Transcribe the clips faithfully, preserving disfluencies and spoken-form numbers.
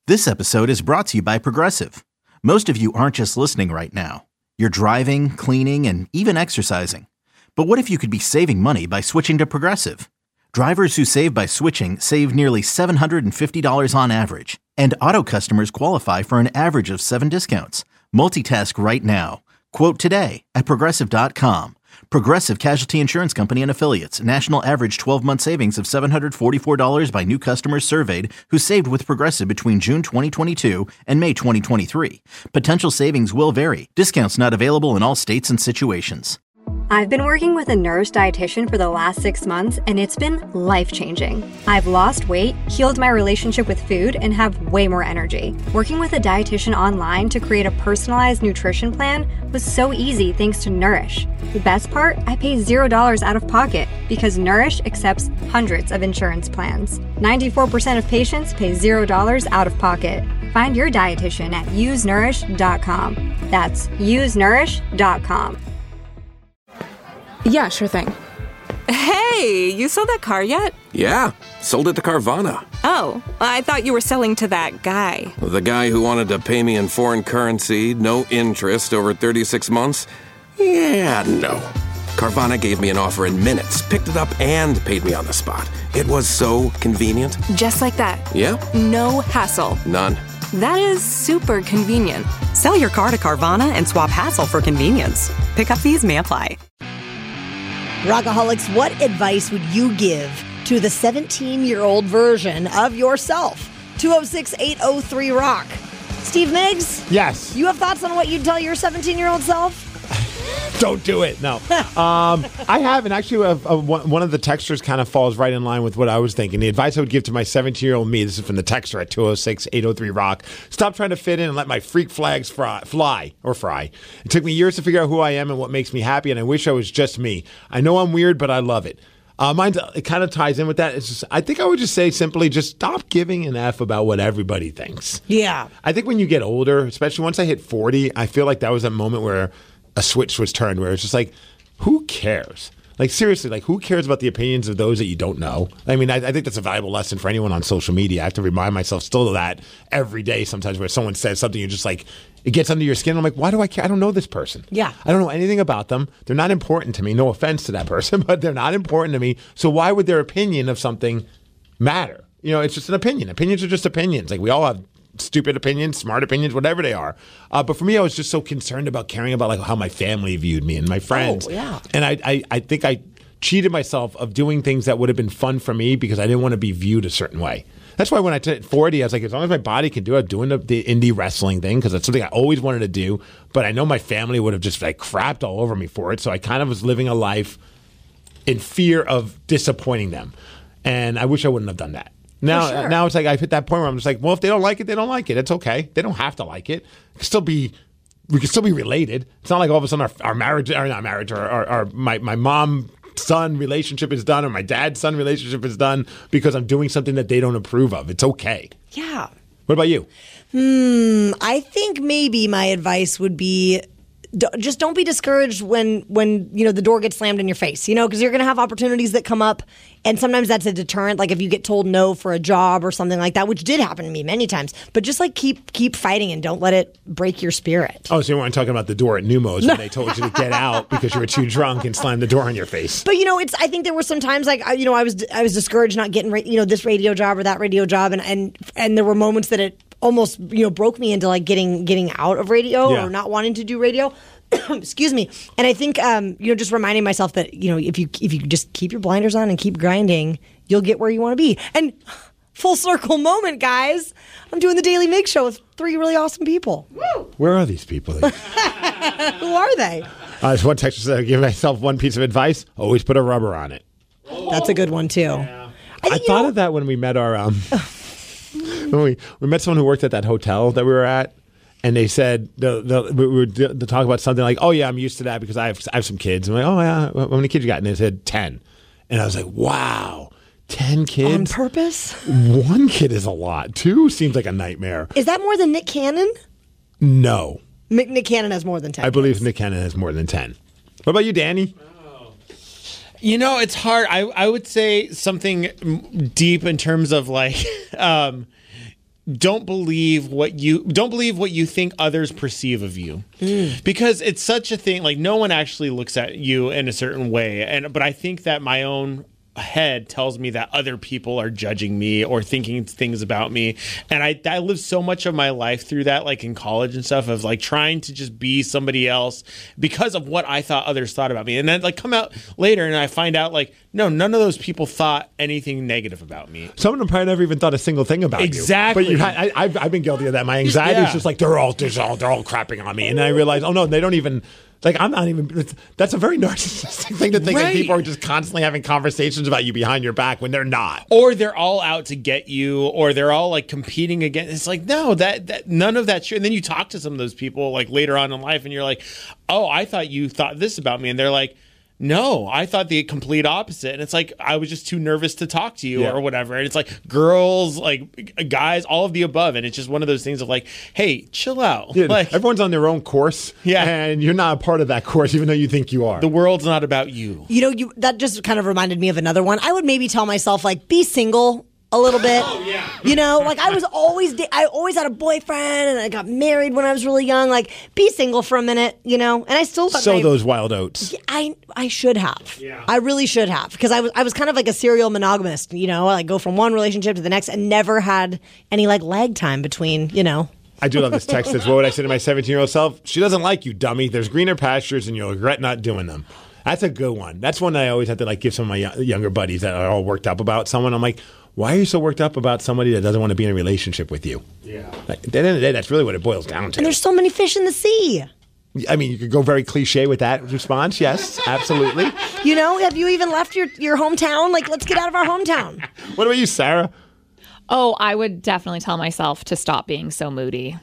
This episode is brought to you by Progressive. Most of you aren't just listening right now. You're driving, cleaning, and even exercising. But what if you could be saving money by switching to Progressive? Drivers who save by switching save nearly seven hundred fifty dollars on average. And auto customers qualify for an average of seven discounts. Multitask right now. Quote today at Progressive dot com. Progressive Casualty Insurance Company and Affiliates. National average twelve-month savings of seven hundred forty-four dollars by new customers surveyed who saved with Progressive between June twenty twenty-two and May twenty twenty-three. Potential savings will vary. Discounts not available in all states and situations. I've been working with a Nourish dietitian for the last six months, and it's been life-changing. I've lost weight, healed my relationship with food, and have way more energy. Working with a dietitian online to create a personalized nutrition plan was so easy thanks to Nourish. The best part? I pay zero dollars out of pocket because Nourish accepts hundreds of insurance plans. ninety-four percent of patients pay zero dollars out of pocket. Find your dietitian at use nourish dot com. That's use nourish dot com. Yeah, sure thing. Hey, you sold that car yet? Yeah, sold it to Carvana. Oh, I thought you were selling to that guy. The guy who wanted to pay me in foreign currency, no interest, over thirty-six months? Yeah, no. Carvana gave me an offer in minutes, picked it up, and paid me on the spot. It was so convenient. Just like that. Yeah. No hassle. None. That is super convenient. Sell your car to Carvana and swap hassle for convenience. Pickup fees may apply. Rockaholics, what advice would you give to the seventeen-year-old version of yourself? two oh six, eight oh three, rock. Steve Miggs? Yes. You have thoughts on what you'd tell your seventeen-year-old self? Don't do it. No. um, I haven't. Actually, uh, uh, one of the texters kind of falls right in line with what I was thinking. The advice I would give to my seventeen-year-old me, this is from the texter at two oh six, eight oh three, rock. Stop trying to fit in and let my freak flags fry, fly or fry. It took me years to figure out who I am and what makes me happy, and I wish I was just me. I know I'm weird, but I love it. Uh, mine, it kind of ties in with that. It's just, I think I would just say simply, just stop giving an F about what everybody thinks. Yeah. I think when you get older, especially once I hit forty, I feel like that was a moment where a switch was turned, where it's just like, who cares? Like, seriously, like, who cares about the opinions of those that you don't know? I mean, I, I think that's a valuable lesson for anyone on social media. I have to remind myself still of that every day sometimes, where someone says something, you're just like, it gets under your skin. I'm like, why do I care? I don't know this person. Yeah. I don't know anything about them. They're not important to me. No offense to that person, but they're not important to me. So why would their opinion of something matter? You know, it's just an opinion. Opinions are just opinions. Like, we all have stupid opinions, smart opinions, whatever they are. Uh, but for me, I was just so concerned about caring about like how my family viewed me and my friends. Oh, yeah. And I, I, I think I cheated myself of doing things that would have been fun for me because I didn't want to be viewed a certain way. That's why when I turned forty, I was like, as long as my body can do it, I'm doing the, the indie wrestling thing because that's something I always wanted to do. But I know my family would have just like crapped all over me for it. So I kind of was living a life in fear of disappointing them. And I wish I wouldn't have done that. Now, sure. now it's like I've hit that point where I'm just like, well, if they don't like it, they don't like it. It's okay. They don't have to like it. It can still be, we can still be related. It's not like all of a sudden our, our marriage, or not marriage, or, or, or my, my mom-son relationship is done, or my dad-son relationship is done because I'm doing something that they don't approve of. It's okay. Yeah. What about you? Hmm. I think maybe my advice would be, d- just don't be discouraged when, when you know the door gets slammed in your face, you know, because you're going to have opportunities that come up, and sometimes that's a deterrent. Like if you get told no for a job or something like that, which did happen to me many times. But just like keep keep fighting and don't let it break your spirit. Oh, so you weren't talking about the door at Neumos when they told you to get out because you were too drunk and slammed the door in your face. But you know, it's. I think there were some times like you know I was I was discouraged not getting you know this radio job or that radio job, and and and there were moments that it almost you know broke me into like getting getting out of radio Yeah. or not wanting to do radio. Excuse me. And I think um, you know just reminding myself that you know if you if you just keep your blinders on and keep grinding, you'll get where you want to be. And full circle moment, guys. I'm doing the Daily Mig Show with three really awesome people. Woo! Where are these people? Who are they? Uh, there's one texter said, give myself one piece of advice, always put a rubber on it. That's a good one, too. Yeah. I, I think, thought know, of that when we met our, um, when we, we met someone who worked at that hotel that we were at, and they said, the, the, we were to talk about something like, oh, yeah, I'm used to that because I have, I have some kids. I'm like, oh, yeah, how many kids you got? And they said ten. And I was like, wow. ten kids? On purpose? One kid is a lot. Two seems like a nightmare. Is that more than Nick Cannon? No. Nick, Nick Cannon has more than ten. I believe kids. Nick Cannon has more than ten. What about you, Danny? You know, it's hard. I, I would say something deep in terms of like, um, don't believe what you don't believe what you think others perceive of you, mm. because it's such a thing. Like no one actually looks at you in a certain way, and but I think that my own head tells me that other people are judging me or thinking things about me, and I, I lived so much of my life through that, like in college and stuff, of like trying to just be somebody else because of what I thought others thought about me, and then like come out later and I find out like no, none of those people thought anything negative about me. Some of them probably never even thought a single thing about exactly. you. Exactly. But you, I, I've, I've been guilty of that. My anxiety yeah. is just like they're all, they're all, they're all crapping on me, and then I realize, oh no, they don't even. Like, I'm not even, that's a very narcissistic thing to think right. that people are just constantly having conversations about you behind your back when they're not. Or they're all out to get you, or they're all like competing against. It's like, no, that, that none of that's true. And then you talk to some of those people like later on in life and you're like, oh, I thought you thought this about me. And they're like, no, I thought the complete opposite. And it's like, I was just too nervous to talk to you yeah. or whatever. And it's like girls, like guys, all of the above. And it's just one of those things of like, hey, chill out. Yeah, like everyone's on their own course. Yeah. And you're not a part of that course, even though you think you are. The world's not about you. You know, you that just kind of reminded me of another one. I would maybe tell myself, like, be single a little bit. Oh, yeah. You know, like I was always, da- I always had a boyfriend and I got married when I was really young. Like, be single for a minute, you know, and I still sow my, those wild oats. I I should have. Yeah. I really should have, because I was I was kind of like a serial monogamist, you know, like go from one relationship to the next and never had any like lag time between, you know. I do love this text. That's what would I say to my seventeen-year-old self? She doesn't like you, dummy. There's greener pastures and you'll regret not doing them. That's a good one. That's one that I always have to like give some of my younger buddies that are all worked up about someone. I'm like, why are you so worked up about somebody that doesn't want to be in a relationship with you? Yeah. Like, at the end of the day, that's really what it boils down to. And there's so many fish in the sea. I mean, you could go very cliche with that response. Yes, absolutely. You know, have you even left your, your hometown? Like, let's get out of our hometown. What about you, Sarah? Oh, I would definitely tell myself to stop being so moody.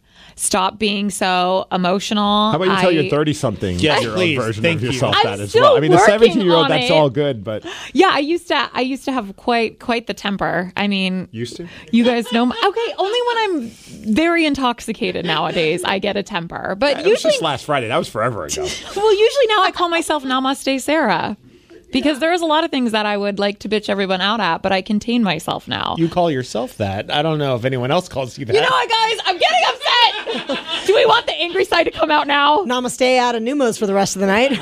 Stop being so emotional. How about you I, tell your thirty-something Yes, year old please. version Thank of you. yourself I'm that as still well? I mean, the working seventeen-year-old, on that's it. all good, but Yeah, I used to. I used to have quite quite the temper. I mean, used to. you guys know. My, okay, only when I'm very intoxicated nowadays I get a temper. But It was usually, just last Friday. That was forever ago. well, usually now I call myself Namaste Sarah. Because there is a lot of things that I would like to bitch everyone out at, but I contain myself now. You call yourself that. I don't know if anyone else calls you that. You know what, guys? I'm getting upset. Do we want the angry side to come out now? Namaste out of Numos for the rest of the night.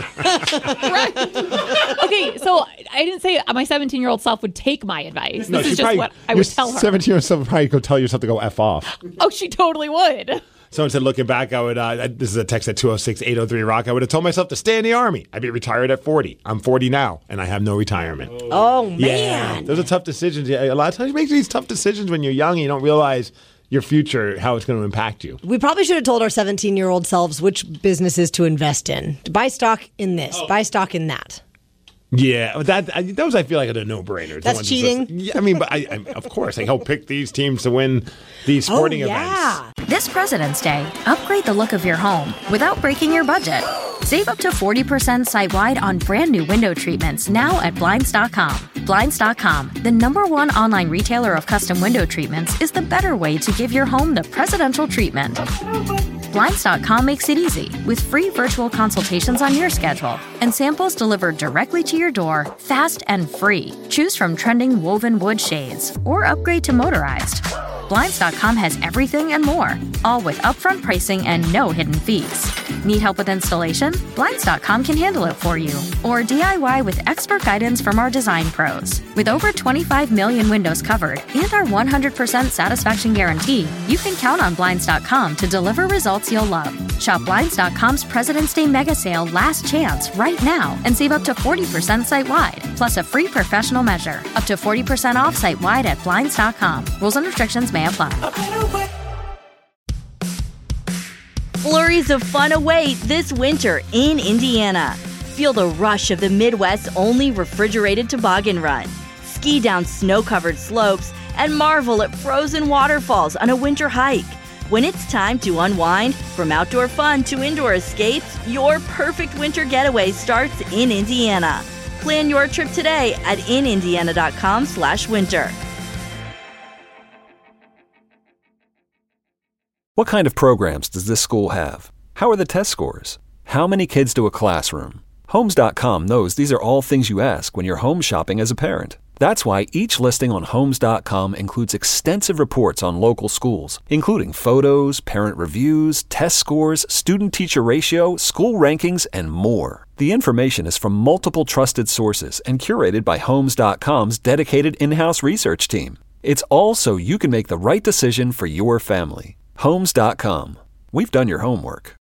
Right. Okay, so I didn't say my seventeen-year-old self would take my advice. No, this she is just probably- what I your would tell her. seventeen-year-old self would probably go tell yourself to go F off. Oh, she totally would. Someone said, looking back, I would, uh, this is a text at two oh six, eight oh three, rock. I would have told myself to stay in the Army. I'd be retired at forty. I'm forty now, and I have no retirement. Oh, man. Yeah. Those are tough decisions. Yeah, a lot of times you make these tough decisions when you're young and you don't realize your future, how it's going to impact you. We probably should have told our seventeen-year-old selves which businesses to invest in. Buy stock in this. Buy stock in that. Yeah, that I, those I feel like are the no-brainers. The That's ones cheating. that's- Yeah, I mean, but I, I, of course, like, I'll pick these teams to win these sporting oh, yeah. events. This President's Day, upgrade the look of your home without breaking your budget. Save up to forty percent site-wide on brand new window treatments now at Blinds dot com. Blinds dot com, the number one online retailer of custom window treatments, is the better way to give your home the presidential treatment. Blinds dot com makes it easy with free virtual consultations on your schedule and samples delivered directly to your door, fast and free. Choose from trending woven wood shades or upgrade to motorized. Blinds dot com has everything and more, all with upfront pricing and no hidden fees. Need help with installation? Blinds dot com can handle it for you. Or D I Y with expert guidance from our design pros. With over twenty-five million windows covered and our one hundred percent satisfaction guarantee, you can count on Blinds dot com to deliver results you'll love. Shop Blinds dot com's President's Day mega sale last chance right now and save up to forty percent site-wide, plus a free professional measure. Up to forty percent off site-wide at Blinds dot com. Rules and restrictions may apply. Flurries of fun await this winter in Indiana. Feel the rush of the Midwest's only refrigerated toboggan run. Ski down snow-covered slopes and marvel at frozen waterfalls on a winter hike. When it's time to unwind, from outdoor fun to indoor escapes, your perfect winter getaway starts in Indiana. Plan your trip today at in indiana dot com slash winter. What kind of programs does this school have? How are the test scores? How many kids to a classroom? Homes dot com knows these are all things you ask when you're home shopping as a parent. That's why each listing on Homes dot com includes extensive reports on local schools, including photos, parent reviews, test scores, student-teacher ratio, school rankings, and more. The information is from multiple trusted sources and curated by Homes dot com's dedicated in-house research team. It's all so you can make the right decision for your family. Homes dot com. We've done your homework.